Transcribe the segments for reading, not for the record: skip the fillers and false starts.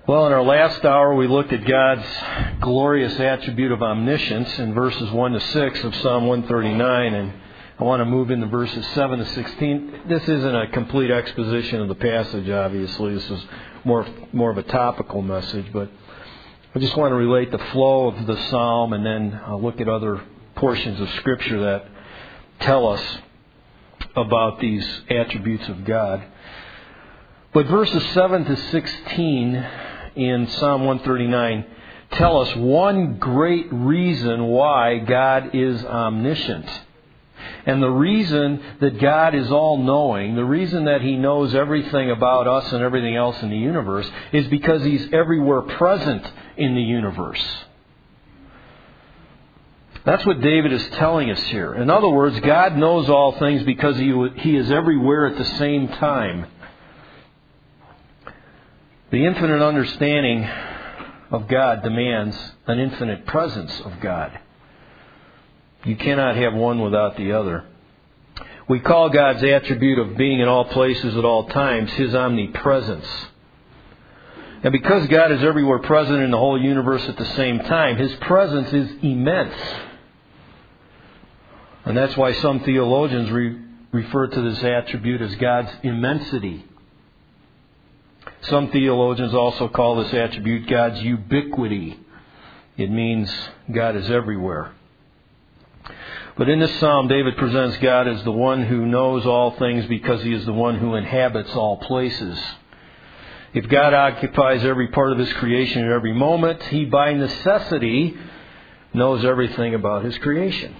Well, in our last hour, we looked at God's glorious attribute of omniscience in verses 1 to 6 of Psalm 139, and I want to move into verses 7 to 16. This isn't a complete exposition of the passage, obviously. This is more of a topical message, but I just want to relate the flow of the psalm and then look at other portions of Scripture that tell us about these attributes of God. But verses 7 to 16 in Psalm 139 tell us one great reason why God is omniscient. And the reason that God is all-knowing, the reason that He knows everything about us and everything else in the universe, is because He's everywhere present in the universe. That's what David is telling us here. In other words, God knows all things because He is everywhere at the same time. The infinite understanding of God demands an infinite presence of God. You cannot have one without the other. We call God's attribute of being in all places at all times His omnipresence. And because God is everywhere present in the whole universe at the same time, His presence is immense. And that's why some theologians refer to this attribute as God's immensity. Some theologians also call this attribute God's ubiquity. It means God is everywhere. But in this psalm, David presents God as the one who knows all things because He is the one who inhabits all places. If God occupies every part of His creation at every moment, He by necessity knows everything about His creation.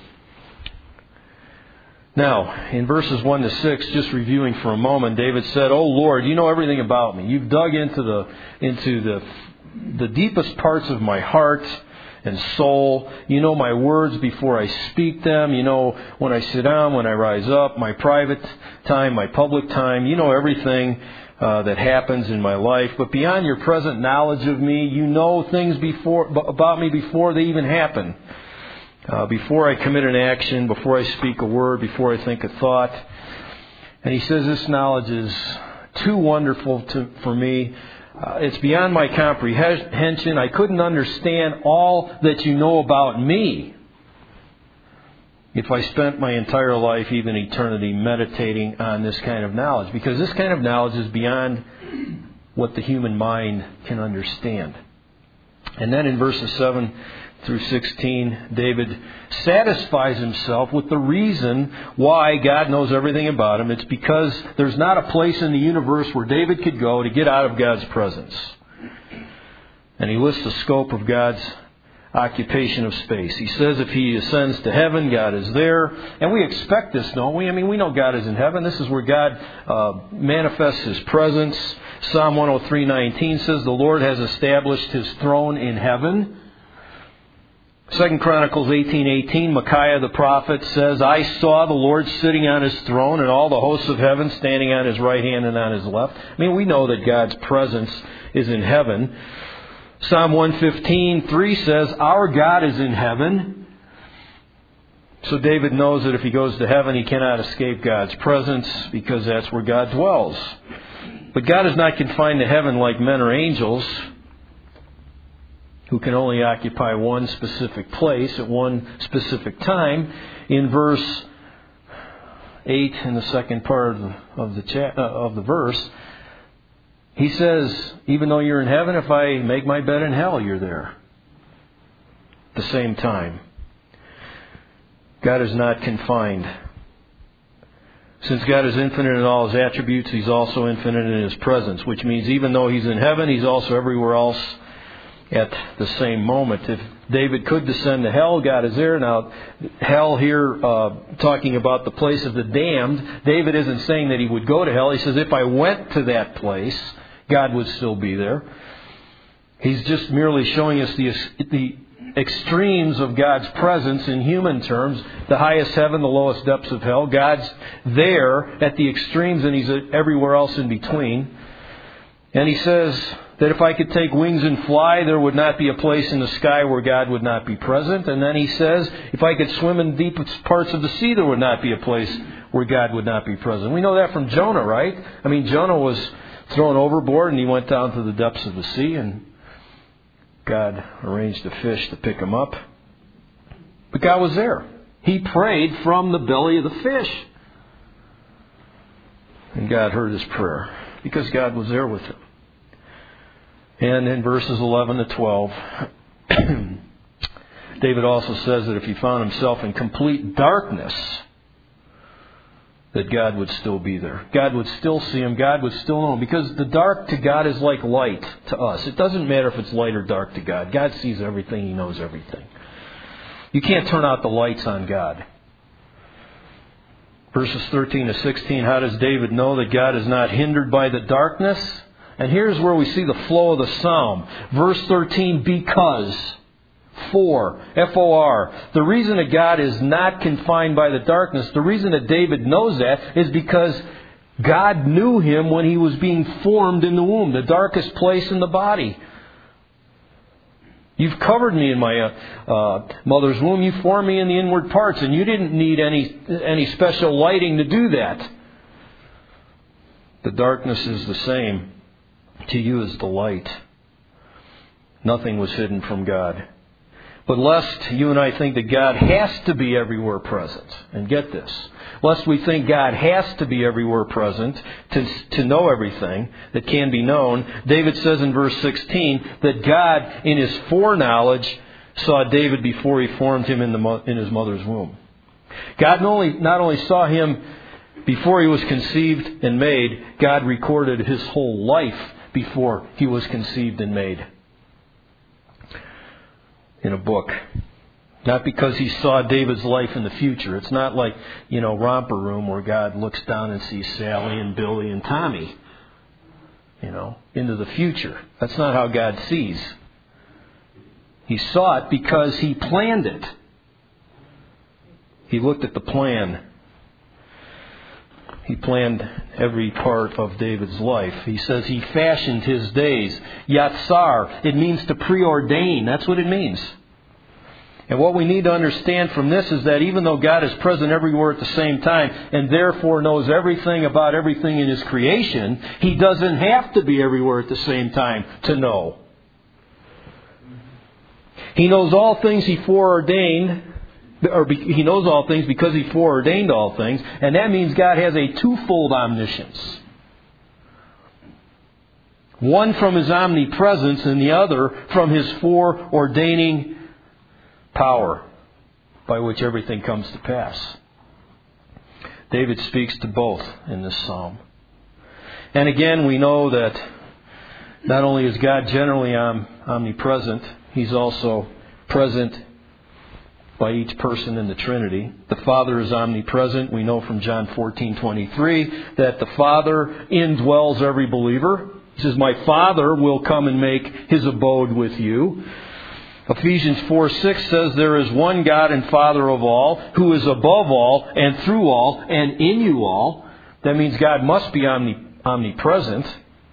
Now, in verses 1 to 6, just reviewing for a moment, David said, "Oh Lord, you know everything about me. You've dug into the deepest parts of my heart and soul. You know my words before I speak them. You know when I sit down, when I rise up, my private time, my public time. You know everything that happens in my life. But beyond your present knowledge of me, you know things about me before they even happen. Before I commit an action, before I speak a word, before I think a thought." And he says this knowledge is too wonderful for me. It's beyond my comprehension. I couldn't understand all that you know about me if I spent my entire life, even eternity, meditating on this kind of knowledge. Because this kind of knowledge is beyond what the human mind can understand. And then in verses 7 through 16, David satisfies himself with the reason why God knows everything about him. It's because there's not a place in the universe where David could go to get out of God's presence. And he lists the scope of God's occupation of space. He says if He ascends to heaven, God is there. And we expect this, don't we? I mean, we know God is in heaven. This is where God manifests His presence. Psalm 103:19 says the Lord has established His throne in heaven. 2 Chronicles 18:18, Micaiah the prophet says, "I saw the Lord sitting on His throne and all the hosts of heaven standing on His right hand and on His left." I mean, we know that God's presence is in heaven. Psalm 115:3 says, "Our God is in heaven." So David knows that if he goes to heaven, he cannot escape God's presence because that's where God dwells. But God is not confined to heaven like men or angels, who can only occupy one specific place at one specific time. In verse 8, in the second part of the verse, he says, "Even though you're in heaven, if I make my bed in hell, you're there." At the same time, God is not confined. Since God is infinite in all His attributes, He's also infinite in His presence, which means even though He's in heaven, He's also everywhere else at the same moment. If David could descend to hell, God is there. Now, hell here, talking about the place of the damned, David isn't saying that he would go to hell. He says, if I went to that place, God would still be there. He's just merely showing us the extremes of God's presence in human terms. The highest heaven, the lowest depths of hell. God's there at the extremes and He's everywhere else in between. And he says that if I could take wings and fly, there would not be a place in the sky where God would not be present. And then he says, if I could swim in the deepest parts of the sea, there would not be a place where God would not be present. We know that from Jonah, right? I mean, Jonah was thrown overboard and he went down to the depths of the sea, and God arranged a fish to pick him up. But God was there. He prayed from the belly of the fish. And God heard his prayer because God was there with him. And in verses 11 to 12, David also says that if he found himself in complete darkness, that God would still be there. God would still see him. God would still know him. Because the dark to God is like light to us. It doesn't matter if it's light or dark to God. God sees everything. He knows everything. You can't turn out the lights on God. Verses 13 to 16, how does David know that God is not hindered by the darkness? And here's where we see the flow of the psalm. Verse 13, because. For. F-O-R. The reason that God is not confined by the darkness, the reason that David knows that is because God knew him when he was being formed in the womb, the darkest place in the body. You've covered me in my mother's womb. You formed me in the inward parts, and you didn't need any special lighting to do that. The darkness is the same to you as the light. Nothing was hidden from God. But lest you and I think that God has to be everywhere present, and get this, lest we think God has to be everywhere present to know everything that can be known, David says in verse 16 that God, in his foreknowledge, saw David before he formed him in his mother's womb. God not only saw him before he was conceived and made, God recorded his whole life before he was conceived and made in a book. Not because he saw David's life in the future. It's not like, Romper Room where God looks down and sees Sally and Billy and Tommy, into the future. That's not how God sees. He saw it because he planned it. He looked at the plan. He planned every part of David's life. He says he fashioned his days. Yatsar, it means to preordain. That's what it means. And what we need to understand from this is that even though God is present everywhere at the same time and therefore knows everything about everything in His creation, He doesn't have to be everywhere at the same time to know. He knows all things He foreordained. He knows all things because He foreordained all things. And that means God has a twofold omniscience. One from His omnipresence and the other from His foreordaining power by which everything comes to pass. David speaks to both in this psalm. And again, we know that not only is God generally omnipresent, He's also present by each person in the Trinity. The Father is omnipresent. We know from John 14:23 that the Father indwells every believer. He says, "My Father will come and make His abode with you." Ephesians 4:6 says, "There is one God and Father of all, who is above all and through all and in you all." That means God must be omnipresent.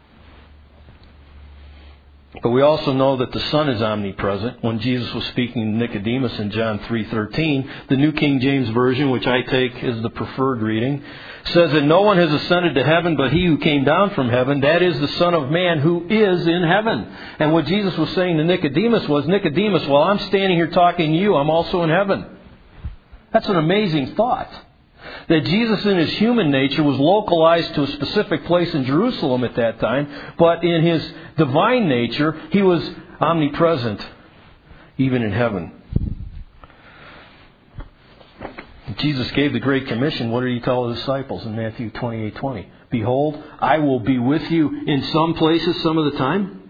But we also know that the Son is omnipresent. When Jesus was speaking to Nicodemus in John 3:13, the New King James Version, which I take as the preferred reading, says that no one has ascended to heaven but He who came down from heaven, that is the Son of Man who is in heaven. And what Jesus was saying to Nicodemus was, Nicodemus, while I'm standing here talking to you, I'm also in heaven. That's an amazing thought. That Jesus in His human nature was localized to a specific place in Jerusalem at that time, but in His divine nature, He was omnipresent, even in heaven. Jesus gave the Great Commission. What did He tell His disciples in Matthew 28:20? "Behold, I will be with you in some places some of the time.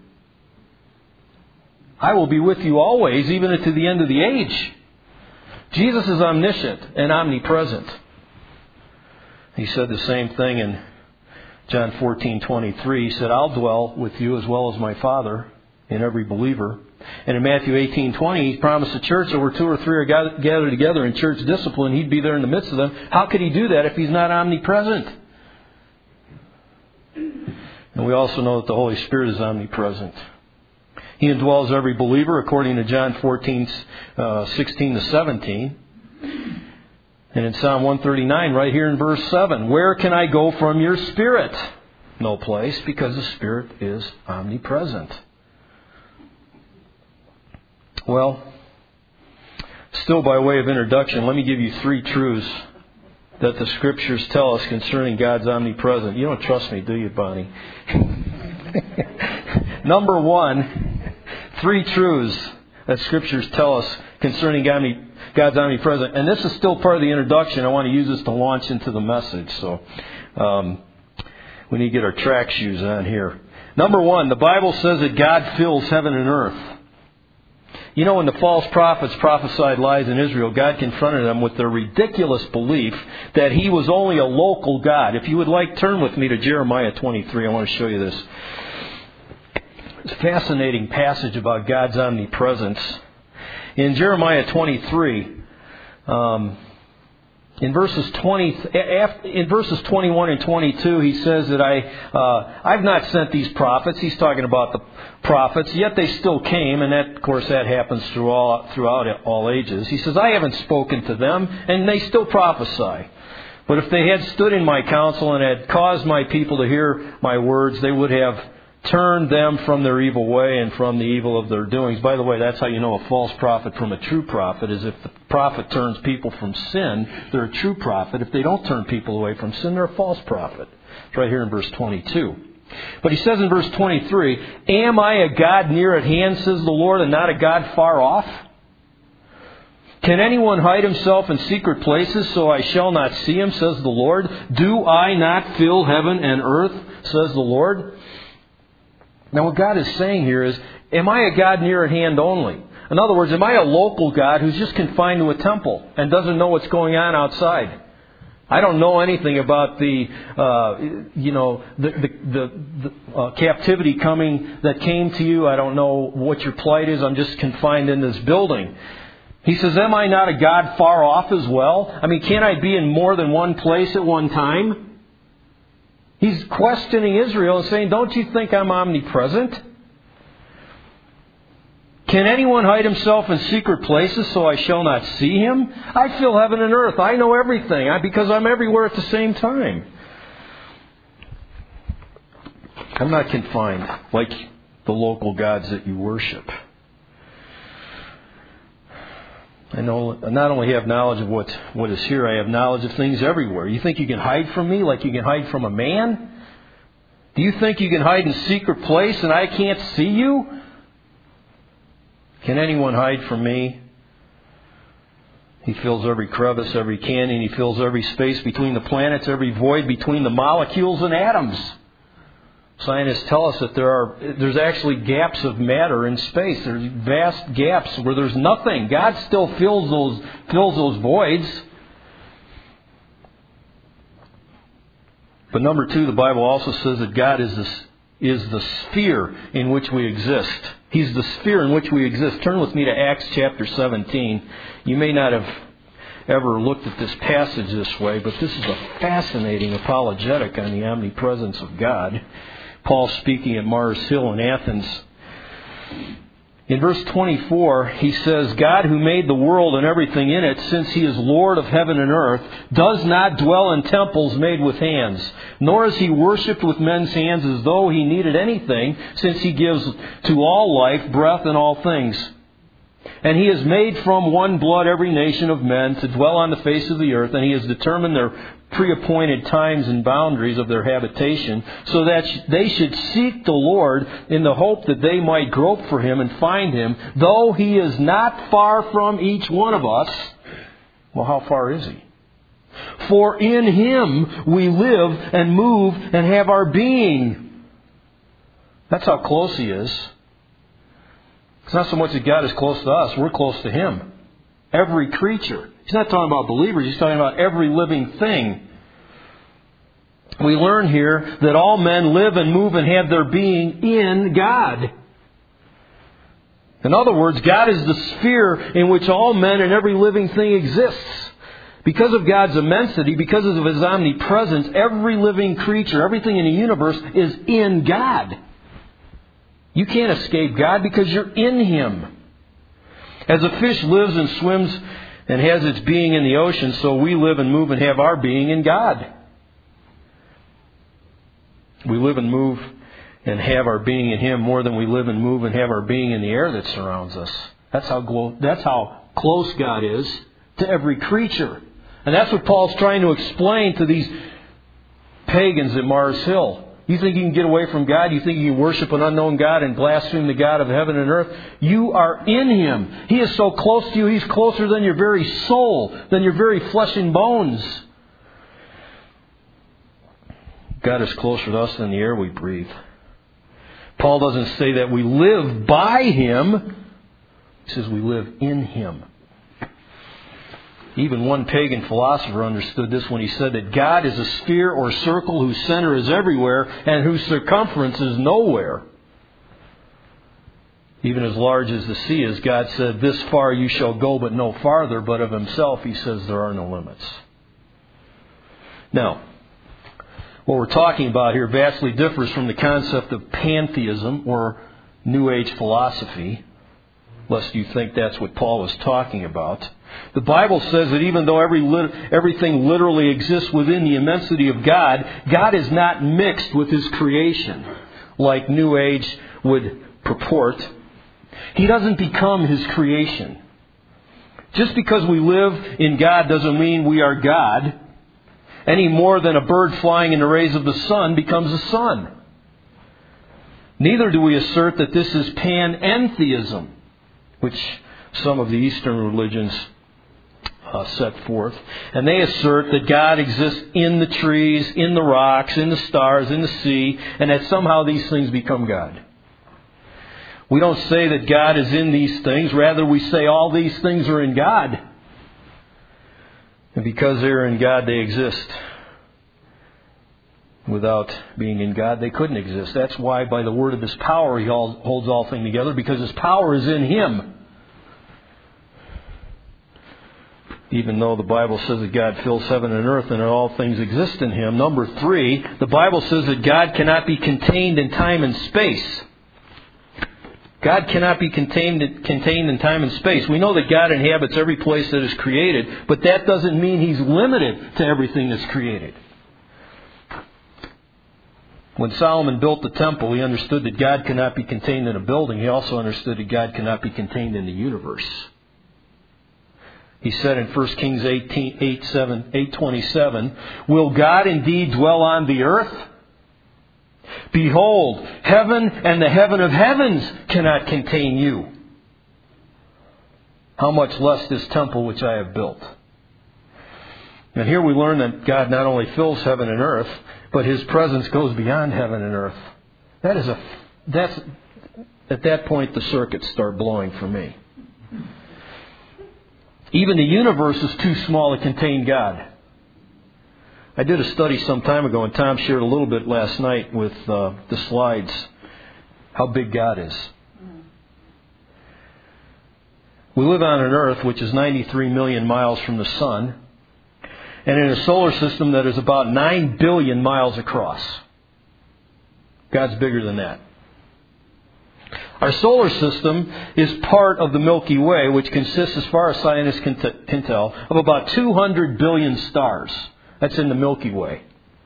I will be with you always, even to the end of the age." Jesus is omniscient and omnipresent. He said the same thing in John 14:23. He said, "I'll dwell with you as well as my Father in every believer." And in Matthew 18:20, He promised the church that where two or three are gathered together in church discipline, He'd be there in the midst of them. How could He do that if He's not omnipresent? And And we also know that the Holy Spirit is omnipresent. He indwells every believer according to John 14, 16 to 17. And in Psalm 139, right here in verse 7, where can I go from your Spirit? No place, because the Spirit is omnipresent. Well, still by way of introduction, let me give you 3 truths that the Scriptures tell us concerning God's omnipresence. You don't trust me, do you, Bonnie? Number 1, 3 truths that Scriptures tell us concerning God's omnipresence. And this is still part of the introduction. I want to use this to launch into the message. So we need to get our track shoes on here. Number 1, the Bible says that God fills heaven and earth. You know, when the false prophets prophesied lies in Israel, God confronted them with their ridiculous belief that He was only a local God. If you would like, turn with me to Jeremiah 23. I want to show you this. It's a fascinating passage about God's omnipresence. In Jeremiah 23, in verses 21 and 22, he says that I've not sent these prophets. He's talking about the prophets, yet they still came, and that, of course, that happens throughout all ages. He says, I haven't spoken to them, and they still prophesy. But if they had stood in my counsel and had caused my people to hear my words, they would have turned them from their evil way and from the evil of their doings. By the way, that's how you know a false prophet from a true prophet, is if the prophet turns people from sin, they're a true prophet. If they don't turn people away from sin, they're a false prophet. It's right here in verse 22. But he says in verse 23, am I a God near at hand, says the Lord, and not a God far off? Can anyone hide himself in secret places so I shall not see him, says the Lord? Do I not fill heaven and earth, says the Lord? Now what God is saying here is, am I a God near at hand only? In other words, am I a local God who's just confined to a temple and doesn't know what's going on outside? I don't know anything about the captivity that came to you. I don't know what your plight is. I'm just confined in this building. He says, am I not a God far off as well? I mean, can't I be in more than one place at one time? He's questioning Israel and saying, don't you think I'm omnipresent? Can anyone hide himself in secret places so I shall not see him? I fill heaven and earth. I know everything because I'm everywhere at the same time. I'm not confined like the local gods that you worship. I know, not only have knowledge of what is here, I have knowledge of things everywhere. You think you can hide from me like you can hide from a man? Do you think you can hide in a secret place and I can't see you? Can anyone hide from me? He fills every crevice, every canyon. He fills every space between the planets, every void between the molecules and atoms. Scientists tell us that there's actually gaps of matter in space. There's vast gaps where there's nothing. God still fills those voids. But number 2, the Bible also says that God is the sphere in which we exist. He's the sphere in which we exist. Turn with me to Acts chapter 17. You may not have ever looked at this passage this way, but this is a fascinating apologetic on the omnipresence of God. Paul speaking at Mars Hill in Athens. In verse 24, he says, God who made the world and everything in it, since He is Lord of heaven and earth, does not dwell in temples made with hands, nor is He worshipped with men's hands as though He needed anything, since He gives to all life, breath, and all things. And He has made from one blood every nation of men to dwell on the face of the earth, and He has determined their pre-appointed times and boundaries of their habitation, so that they should seek the Lord in the hope that they might grope for Him and find Him, though He is not far from each one of us. Well, how far is He? For in Him we live and move and have our being. That's how close He is. It's not so much that God is close to us, we're close to Him. Every creature. He's not talking about believers, He's talking about every living thing. We learn here that all men live and move and have their being in God. In other words, God is the sphere in which all men and every living thing exists. Because of God's immensity, because of His omnipresence, every living creature, everything in the universe is in God. You can't escape God because you're in Him. As a fish lives and swims and has its being in the ocean, so we live and move and have our being in God. We live and move and have our being in Him more than we live and move and have our being in the air that surrounds us. That's how close God is to every creature. And that's what Paul's trying to explain to these pagans at Mars Hill. You think you can get away from God? You think you can worship an unknown God and blaspheme the God of heaven and earth? You are in Him. He is so close to you. He's closer than your very soul, than your very flesh and bones. God is closer to us than the air we breathe. Paul doesn't say that we live by Him. He says we live in Him. Even one pagan philosopher understood this when he said that God is a sphere or circle whose center is everywhere and whose circumference is nowhere. Even as large as the sea is, God said, "This far you shall go, but no farther." But of Himself, He says there are no limits. Now, what we're talking about here vastly differs from the concept of pantheism or New Age philosophy, lest you think that's what Paul was talking about. The Bible says that even though everything literally exists within the immensity of God, God is not mixed with His creation, like New Age would purport. He doesn't become His creation. Just because we live in God doesn't mean we are God, any more than a bird flying in the rays of the sun becomes a sun. Neither do we assert that this is panentheism, which some of the Eastern religions set forth. And they assert that God exists in the trees, in the rocks, in the stars, in the sea, and that somehow these things become God. We don't say that God is in these things. Rather, we say all these things are in God. And because they're in God, they exist. Without being in God, they couldn't exist. That's why by the word of His power, He holds all things together, because His power is in Him. Even though the Bible says that God fills heaven and earth and that all things exist in Him. Number 3, the Bible says that God cannot be contained in time and space. God cannot be contained in time and space. We know that God inhabits every place that is created, but that doesn't mean He's limited to everything that's created. When Solomon built the temple, he understood that God cannot be contained in a building. He also understood that God cannot be contained in the universe. He said in 1 Kings 8:27, "Will God indeed dwell on the earth? Behold, heaven and the heaven of heavens cannot contain you. How much less this temple which I have built." And here we learn that God not only fills heaven and earth, but His presence goes beyond heaven and earth. At that point the circuits start blowing for me. Even the universe is too small to contain God. I did a study some time ago, and Tom shared a little bit last night with the slides, how big God is. We live on an earth which is 93 million miles from the sun, and in a solar system that is about 9 billion miles across. God's bigger than that. Our solar system is part of the Milky Way, which consists, as far as scientists can tell, of about 200 billion stars. That's in the Milky Way.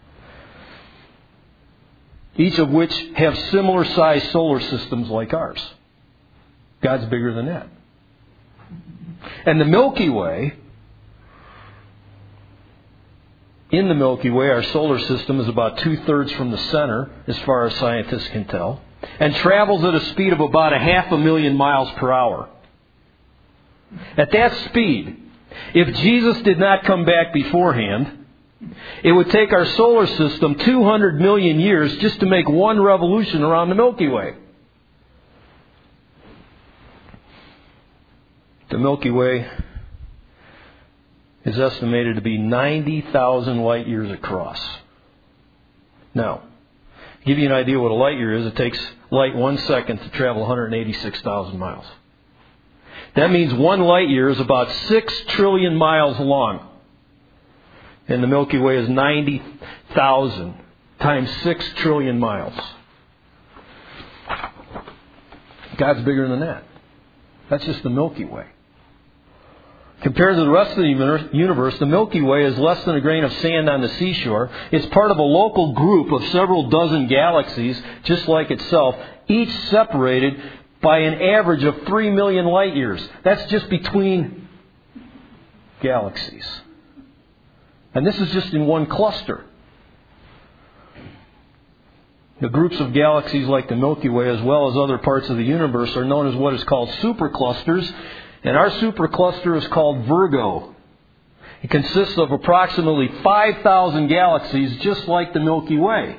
Each of which have similar sized solar systems like ours. God's bigger than that. And the Milky Way, in the Milky Way, our solar system is about 2/3 from the center, as far as scientists can tell, and travels at a speed of about 500,000 miles per hour. At that speed, if Jesus did not come back beforehand, it would take our solar system 200 million years just to make one revolution around the Milky Way. The Milky Way is estimated to be 90,000 light years across. Now, to give you an idea what a light year is, it takes light 1 second to travel 186,000 miles. That means 1 light year is about 6 trillion miles long. And the Milky Way is 90,000 times 6 trillion miles. God's bigger than that. That's just the Milky Way. Compared to the rest of the universe, the Milky Way is less than a grain of sand on the seashore. It's part of a local group of several dozen galaxies, just like itself, each separated by an average of 3 million light years. That's just between galaxies. And this is just in one cluster. The groups of galaxies like the Milky Way, as well as other parts of the universe, are known as what is called superclusters. And our supercluster is called Virgo. It consists of approximately 5,000 galaxies, just like the Milky Way.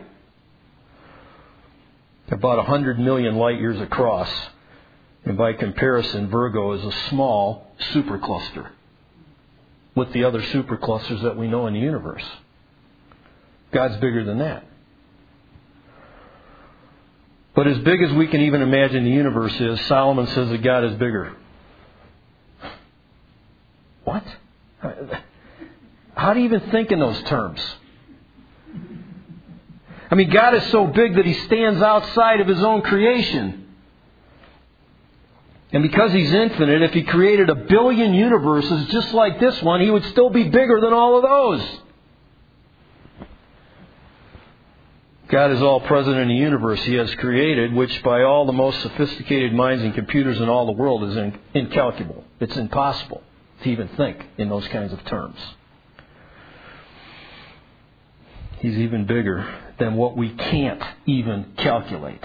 About 100 million light years across. And by comparison, Virgo is a small supercluster with the other superclusters that we know in the universe. God's bigger than that. But as big as we can even imagine the universe is, Solomon says that God is bigger. What? How do you even think in those terms? I mean, God is so big that He stands outside of His own creation. And because He's infinite, if He created 1 billion universes just like this one, He would still be bigger than all of those. God is all present in the universe He has created, which by all the most sophisticated minds and computers in all the world is incalculable. It's impossible to even think in those kinds of terms. He's even bigger than what we can't even calculate.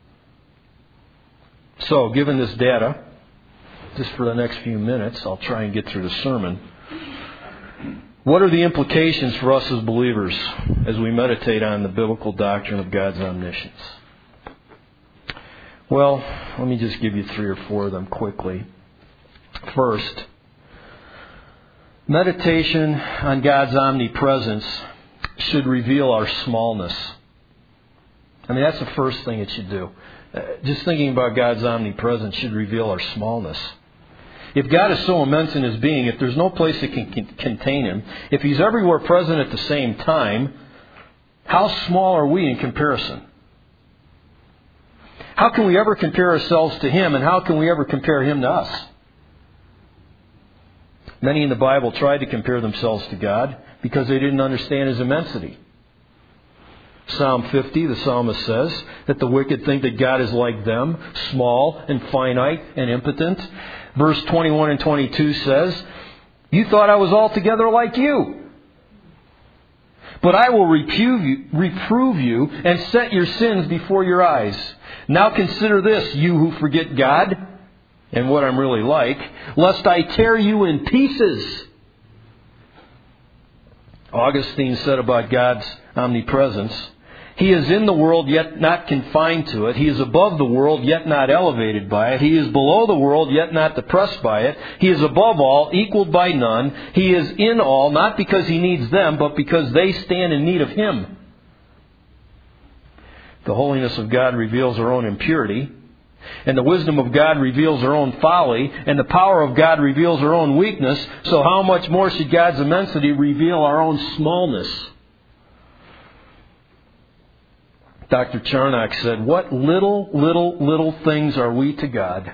So, given this data, just for the next few minutes, I'll try and get through the sermon. What are the implications for us as believers as we meditate on the biblical doctrine of God's omniscience? Well, let me just give you 3 or 4 of them quickly. First, meditation on God's omnipresence should reveal our smallness. I mean, that's the first thing it should do. Just thinking about God's omnipresence should reveal our smallness. If God is so immense in His being, if there's no place that can contain Him, if He's everywhere present at the same time, how small are we in comparison? How can we ever compare ourselves to Him, and how can we ever compare Him to us? Many in the Bible tried to compare themselves to God because they didn't understand His immensity. Psalm 50, the psalmist says that the wicked think that God is like them, small and finite and impotent. Verse 21 and 22 says, "You thought I was altogether like you. But I will reprove you and set your sins before your eyes. Now consider this, you who forget God, and what I'm really like, lest I tear you in pieces." Augustine said about God's omnipresence, "He is in the world, yet not confined to it. He is above the world, yet not elevated by it. He is below the world, yet not depressed by it. He is above all, equaled by none. He is in all, not because He needs them, but because they stand in need of Him." The holiness of God reveals our own impurity, and the wisdom of God reveals our own folly, and the power of God reveals our own weakness. So how much more should God's immensity reveal our own smallness? Dr. Charnock said, "What little things are we to God?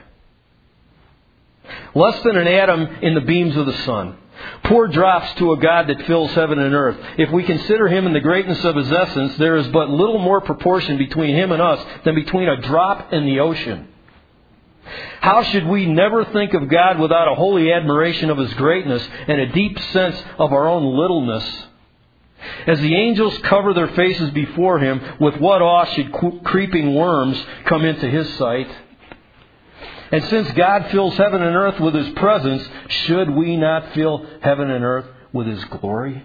Less than an atom in the beams of the sun. Poor drops to a God that fills heaven and earth. If we consider Him in the greatness of His essence, there is but little more proportion between Him and us than between a drop in the ocean. How should we never think of God without a holy admiration of His greatness and a deep sense of our own littleness? As the angels cover their faces before Him, with what awe should creeping worms come into His sight? And since God fills heaven and earth with His presence, should we not fill heaven and earth with His glory?"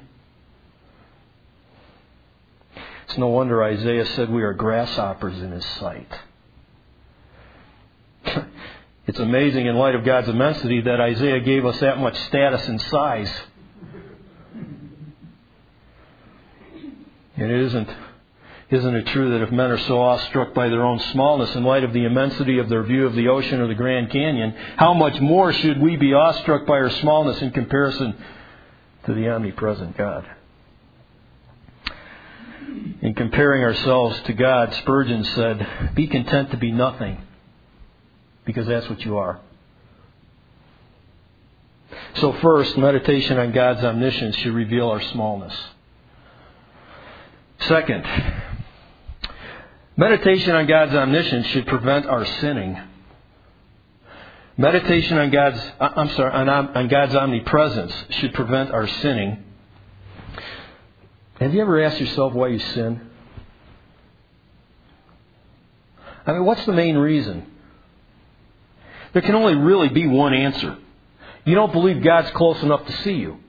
It's no wonder Isaiah said we are grasshoppers in His sight. It's amazing in light of God's immensity that Isaiah gave us that much status and size. And isn't it true that if men are so awestruck by their own smallness in light of the immensity of their view of the ocean or the Grand Canyon, how much more should we be awestruck by our smallness in comparison to the omnipresent God? In comparing ourselves to God, Spurgeon said, "Be content to be nothing, because that's what you are." So first, meditation on God's omniscience should reveal our smallness. Second, meditation on God's omniscience should prevent our sinning. Meditation on God's omnipresence should prevent our sinning. Have you ever asked yourself why you sin? I mean, what's the main reason? There can only really be one answer. You don't believe God's close enough to see you.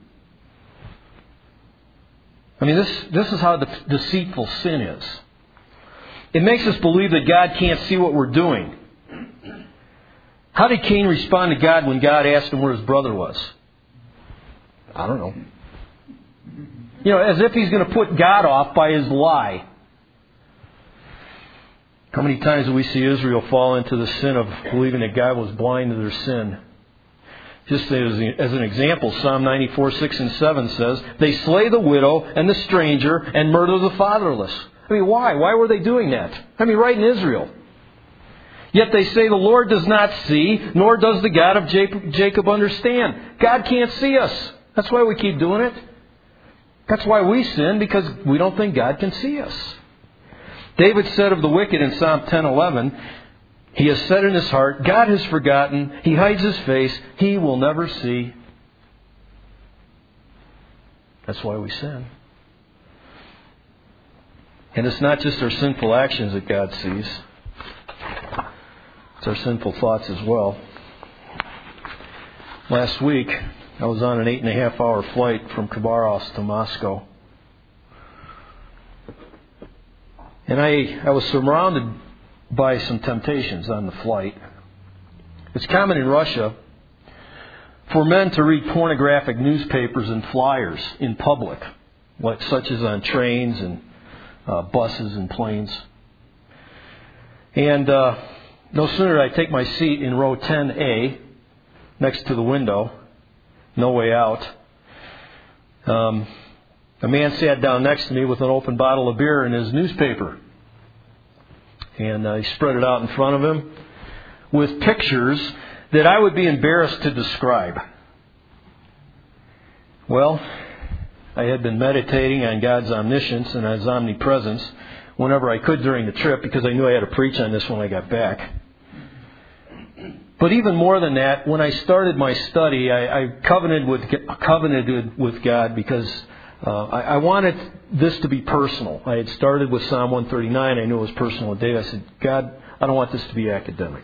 I mean, this is how deceitful sin is. It makes us believe that God can't see what we're doing. How did Cain respond to God when God asked him where his brother was? I don't know. As if he's going to put God off by his lie. How many times do we see Israel fall into the sin of believing that God was blind to their sin? Just as an example, Psalm 94, 6 and 7 says, "They slay the widow and the stranger and murder the fatherless." I mean, why? Why were they doing that? I mean, right in Israel. Yet they say the Lord does not see, nor does the God of Jacob understand. God can't see us. That's why we keep doing it. That's why we sin, because we don't think God can see us. David said of the wicked in Psalm 10:11, "He has said in his heart, God has forgotten. He hides his face. He will never see." That's why we sin. And it's not just our sinful actions that God sees. It's our sinful thoughts as well. Last week, I was on an 8.5-hour flight from Khabarovsk to Moscow. And I was surrounded by some temptations on the flight. It's common in Russia for men to read pornographic newspapers and flyers in public, such as on trains and buses and planes. And no sooner did I take my seat in row 10A, next to the window, no way out, a man sat down next to me with an open bottle of beer and his newspaper. And he spread it out in front of him with pictures that I would be embarrassed to describe. Well, I had been meditating on God's omniscience and His omnipresence whenever I could during the trip, because I knew I had to preach on this when I got back. But even more than that, when I started my study, I covenanted with God, because I wanted this to be personal. I had started with Psalm 139. I knew it was personal to David. I said, God, I don't want this to be academic.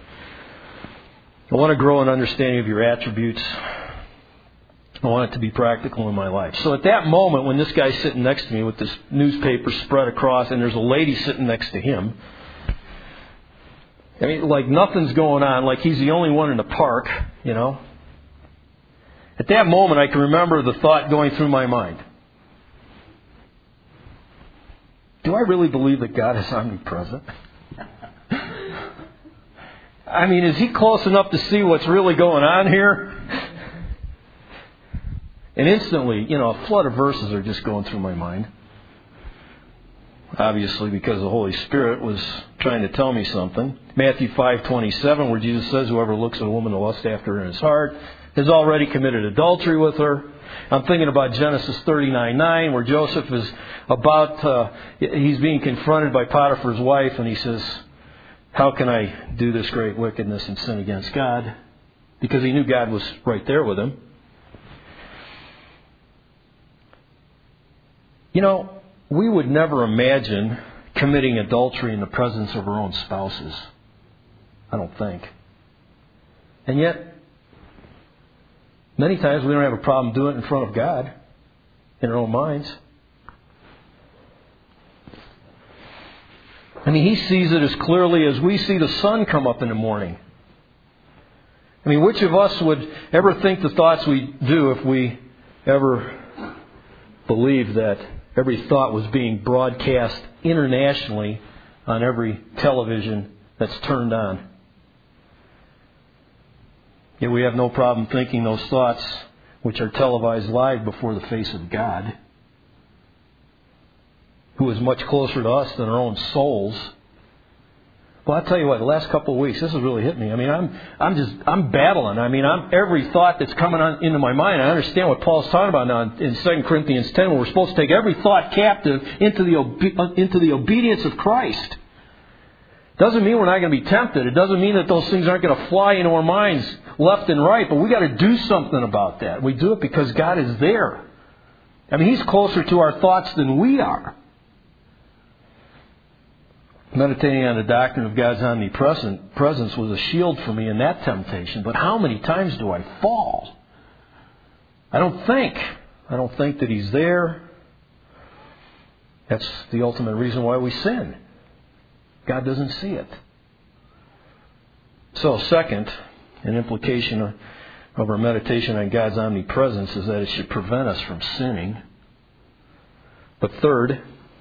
I want to grow in understanding of your attributes. I want it to be practical in my life. So at that moment, when this guy's sitting next to me with this newspaper spread across, and there's a lady sitting next to him, I mean, like nothing's going on, like he's the only one in the park, At that moment, I can remember the thought going through my mind. Do I really believe that God is omnipresent? I mean, is He close enough to see what's really going on here? And instantly, a flood of verses are just going through my mind. Obviously, because the Holy Spirit was trying to tell me something. Matthew 5:27, where Jesus says, "Whoever looks at a woman to lust after her in his heart has already committed adultery with her." I'm thinking about Genesis 39:9, where Joseph is he's being confronted by Potiphar's wife, and he says, "How can I do this great wickedness and sin against God?" Because he knew God was right there with him. We would never imagine committing adultery in the presence of our own spouses. I don't think. And yet, many times we don't have a problem doing it in front of God, in our own minds. I mean, He sees it as clearly as we see the sun come up in the morning. I mean, which of us would ever think the thoughts we do if we ever believed that every thought was being broadcast internationally on every television that's turned on? Yet we have no problem thinking those thoughts, which are televised live before the face of God. who is much closer to us than our own souls. Well, I'll tell you what, the last couple of weeks, this has really hit me. I mean, I'm battling. I mean, every thought that's coming into my mind, I understand what Paul's talking about now in 2 Corinthians 10, where we're supposed to take every thought captive into the obedience of Christ. Doesn't mean we're not going to be tempted. It doesn't mean that those things aren't going to fly into our minds left and right, but we got to do something about that. We do it because God is there. I mean, He's closer to our thoughts than we are. Meditating on the doctrine of God's omnipresent presence was a shield for me in that temptation. But how many times do I fall? I don't think that He's there. That's the ultimate reason why we sin. God doesn't see it. So, second, an implication of our meditation on God's omnipresence is that it should prevent us from sinning. But third,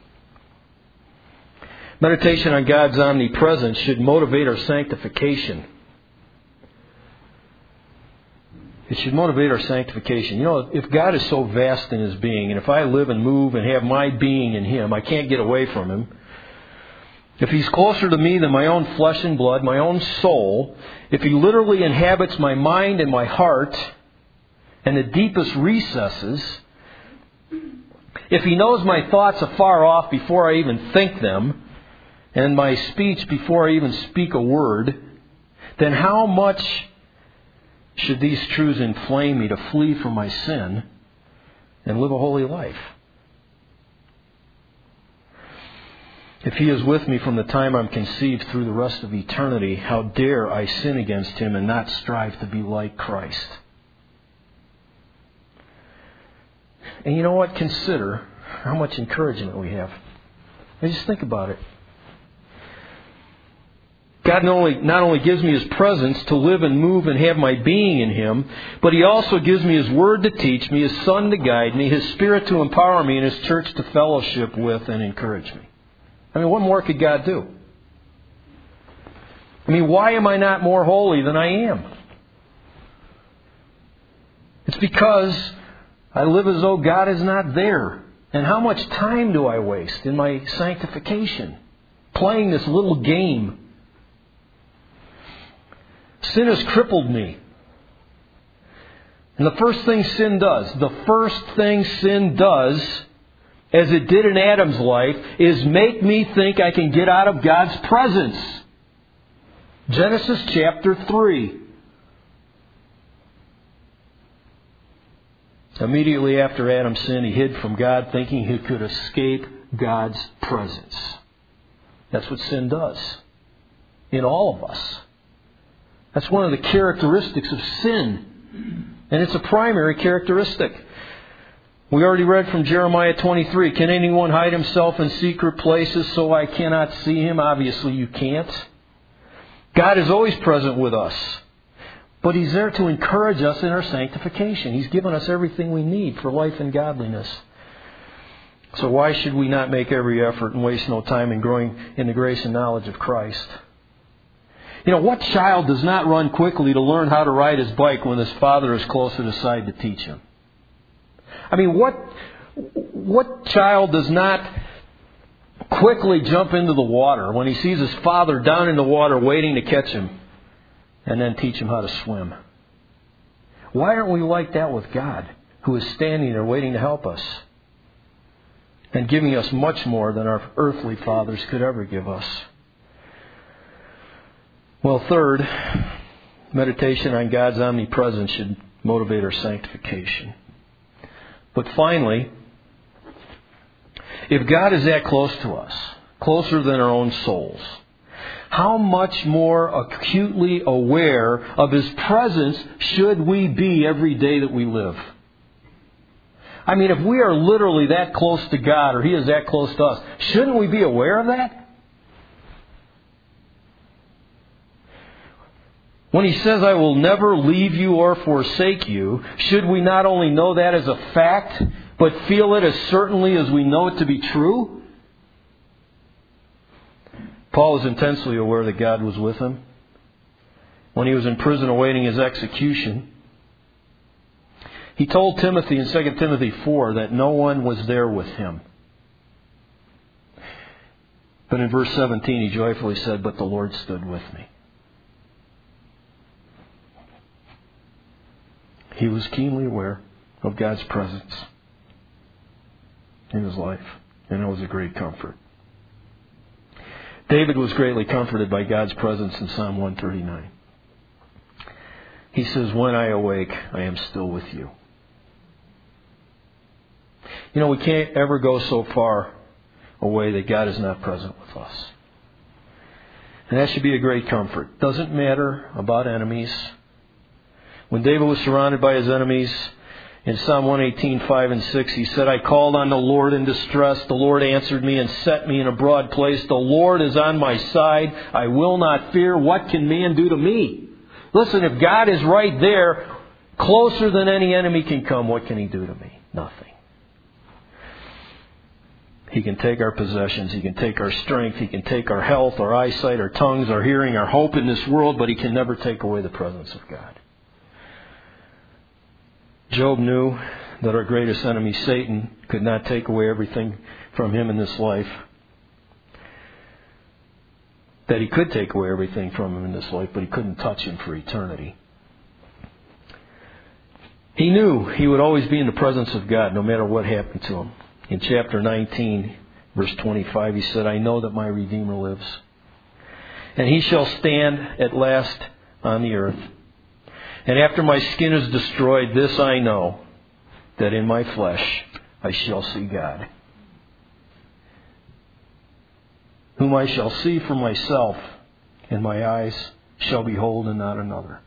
meditation on God's omnipresence should motivate our sanctification. It should motivate our sanctification. You know, if God is so vast in His being, and if I live and move and have my being in Him, I can't get away from Him. If He's closer to me than my own flesh and blood, my own soul, if He literally inhabits my mind and my heart and the deepest recesses, if He knows my thoughts afar off before I even think them, and my speech before I even speak a word, then how much should these truths inflame me to flee from my sin and live a holy life? If He is with me from the time I'm conceived through the rest of eternity, how dare I sin against Him and not strive to be like Christ? And you know what? Consider how much encouragement we have. And just think about it. God not only gives me His presence to live and move and have my being in Him, but He also gives me His Word to teach me, His Son to guide me, His Spirit to empower me, and His church to fellowship with and encourage me. I mean, what more could God do? I mean, why am I not more holy than I am? It's because I live as though God is not there. And how much time do I waste in my sanctification? Playing this little game. Sin has crippled me. And the first thing sin does, as it did in Adam's life, is make me think I can get out of God's presence. Genesis chapter 3. Immediately after Adam sinned, he hid from God, thinking he could escape God's presence. That's what sin does in all of us. That's one of the characteristics of sin. And it's a primary characteristic. We already read from Jeremiah 23. Can anyone hide himself in secret places so I cannot see him? Obviously you can't. God is always present with us. But He's there to encourage us in our sanctification. He's given us everything we need for life and godliness. So why should we not make every effort and waste no time in growing in the grace and knowledge of Christ? You know, what child does not run quickly to learn how to ride his bike when his father is close at his side to teach him? I mean, what child does not quickly jump into the water when he sees his father down in the water waiting to catch him and then teach him how to swim? Why aren't we like that with God, who is standing there waiting to help us and giving us much more than our earthly fathers could ever give us? Well, third, meditation on God's omnipresence should motivate our sanctification. But finally, if God is that close to us, closer than our own souls, how much more acutely aware of His presence should we be every day that we live? I mean, if we are literally that close to God, or He is that close to us, shouldn't we be aware of that? When He says, I will never leave you or forsake you, should we not only know that as a fact, but feel it as certainly as we know it to be true? Paul was intensely aware that God was with him. When he was in prison awaiting his execution, he told Timothy in 2 Timothy 4 that no one was there with him. But in verse 17 he joyfully said, but the Lord stood with me. He was keenly aware of God's presence in his life, and it was a great comfort. David was greatly comforted by God's presence in Psalm 139. He says, when I awake, I am still with you. You know, we can't ever go so far away that God is not present with us. And that should be a great comfort. Doesn't matter about enemies. When David was surrounded by his enemies, in Psalm 118:5 and 6, he said, I called on the Lord in distress. The Lord answered me and set me in a broad place. The Lord is on my side. I will not fear. What can man do to me? Listen, if God is right there, closer than any enemy can come, what can He do to me? Nothing. He can take our possessions. He can take our strength. He can take our health, our eyesight, our tongues, our hearing, our hope in this world, but He can never take away the presence of God. Job knew that our greatest enemy, Satan, could not take away everything from him in this life. That he could take away everything from him in this life, but he couldn't touch him for eternity. He knew he would always be in the presence of God, no matter what happened to him. In chapter 19, verse 25, he said, I know that my Redeemer lives, and He shall stand at last on the earth. And after my skin is destroyed, this I know, that in my flesh I shall see God, whom I shall see for myself, and my eyes shall behold and not another.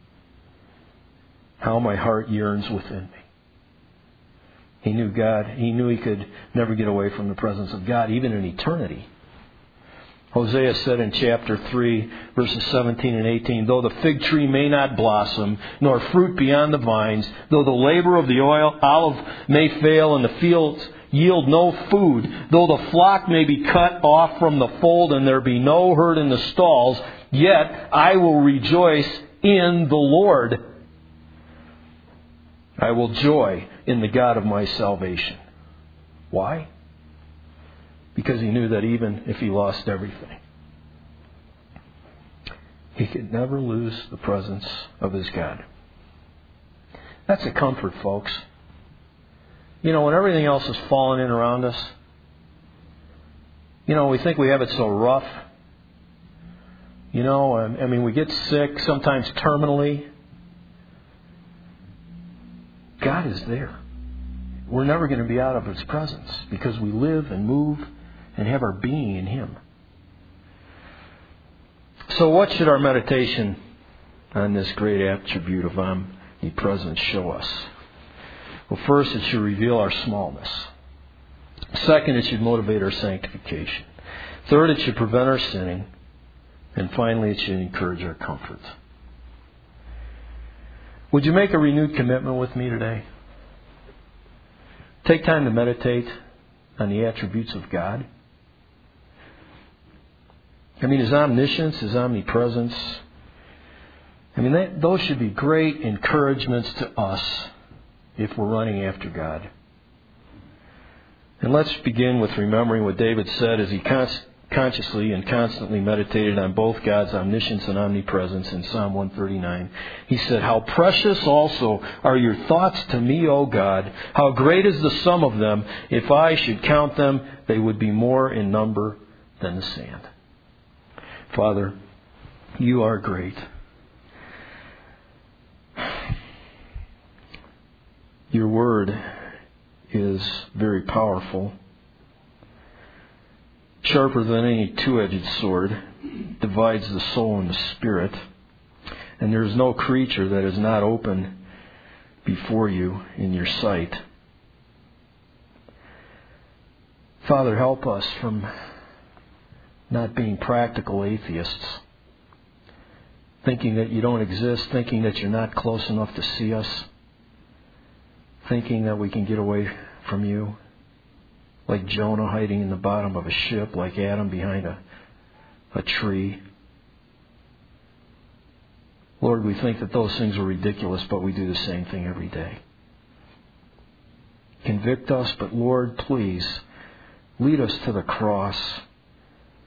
How my heart yearns within me. He knew God. He knew he could never get away from the presence of God, even in eternity. Hosea said in chapter 3, verses 17 and 18, though the fig tree may not blossom, nor fruit be on the vines, though the labor of the olive may fail and the fields yield no food, though the flock may be cut off from the fold and there be no herd in the stalls, yet I will rejoice in the Lord. I will joy in the God of my salvation. Why? Because he knew that even if he lost everything, he could never lose the presence of his God. That's a comfort, folks. You know, when everything else is falling in around us, you know, we think we have it so rough. You know, I mean, we get sick, sometimes terminally. God is there. We're never going to be out of His presence because we live and move and have our being in Him. So what should our meditation on this great attribute of omnipresence show us? Well, first, it should reveal our smallness. Second, it should motivate our sanctification. Third, it should prevent our sinning. And finally, it should encourage our comfort. Would you make a renewed commitment with me today? Take time to meditate on the attributes of God. I mean, His omniscience, His omnipresence. I mean, those should be great encouragements to us if we're running after God. And let's begin with remembering what David said as he consciously and constantly meditated on both God's omniscience and omnipresence in Psalm 139. He said, how precious also are your thoughts to me, O God. How great is the sum of them. If I should count them, they would be more in number than the sand. Father, You are great. Your word is very powerful, sharper than any two-edged sword, divides the soul and the spirit, and there is no creature that is not open before You in Your sight. Father, help us from not being practical atheists, thinking that You don't exist, thinking that You're not close enough to see us, thinking that we can get away from You, like Jonah hiding in the bottom of a ship, like Adam behind a tree. Lord, we think that those things are ridiculous, but we do the same thing every day. Convict us, but Lord, please lead us to the cross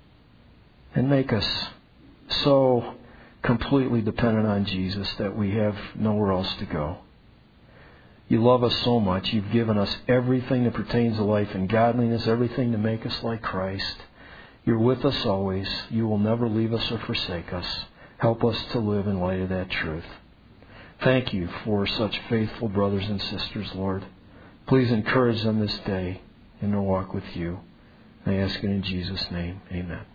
and make us so completely dependent on Jesus that we have nowhere else to go. You love us so much. You've given us everything that pertains to life and godliness, everything to make us like Christ. You're with us always. You will never leave us or forsake us. Help us to live in light of that truth. Thank you for such faithful brothers and sisters, Lord. Please encourage them this day in their walk with you. I ask it in Jesus' name. Amen.